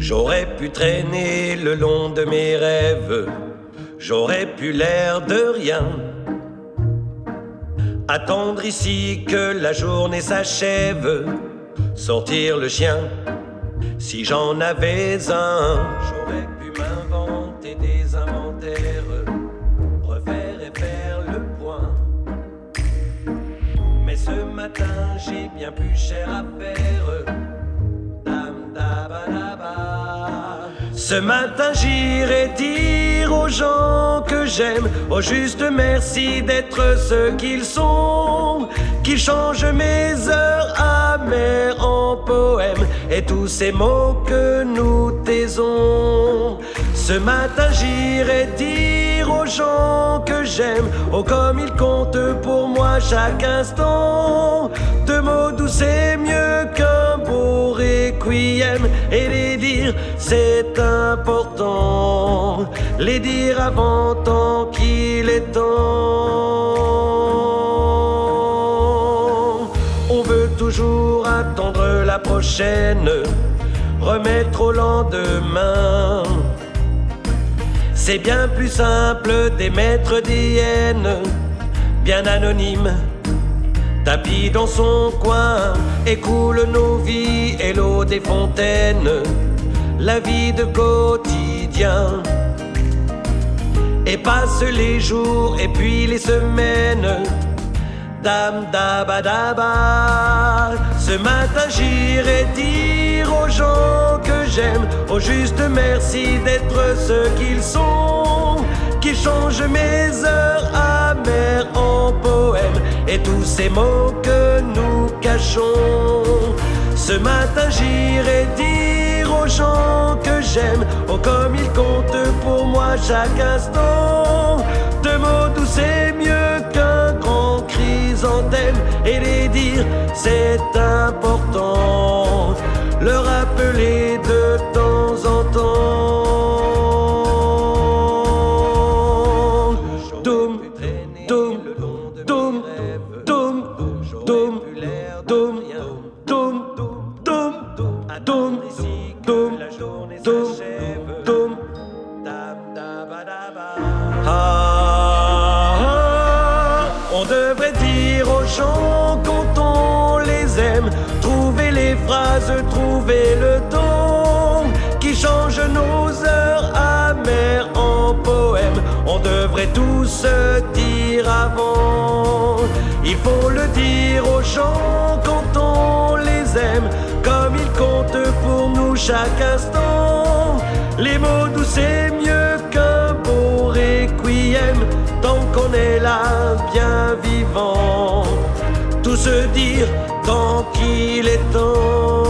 J'aurais pu traîner le long de mes rêves, j'aurais pu l'air de rien, attendre ici que la journée s'achève, sortir le chien, si j'en avais un. J'aurais pu m'inventer des inventaires, refaire et faire le point. Mais ce matin j'ai bien plus cher à faire. Ce matin j'irai dire aux gens que j'aime, au juste merci d'être ce qu'ils sont, qu'ils changent mes heures amères en poèmes et tous ces mots que nous taisons. Ce matin j'irai dire aux gens que j'aime, oh comme ils comptent pour moi chaque instant. Deux mots doux c'est mieux qu'un beau requiem, et les dire c'est important, les dire avant tant qu'il est temps. On veut toujours attendre la prochaine, remettre au lendemain. C'est bien plus simple d'émettre des haines, bien anonymes, tapis dans son coin, écoule nos vies et l'eau des fontaines, la vie de quotidien. Et passe les jours et puis les semaines, dam daba daba. Ce matin j'irai dire aux gens que j'aime, au juste merci d'être ce qu'ils sont, qui changent mes heures amères en poèmes et tous ces mots que nous cachons. Ce matin j'irai dire aux gens que j'aime, oh comme ils comptent pour moi chaque instant. Deux mots doux c'est mieux qu'un grand chrysanthème, et les dire c'est important, le rappeler de temps en temps. Doum, doum, doum, doum, doum, doum, doum, doum, doum, doum, doum, doum. On devrait dire aux gens quand on les aime, trouver les phrases, trouver le ton qui change nos heures amères en poèmes. On devrait tous se dire avant. Il faut le dire aux gens quand on les aime, comme ils comptent pour nous chaque instant. Les mots doux c'est mieux qu'un beau requiem, tant qu'on est là bien vivant, tout se dire tant qu'il est temps.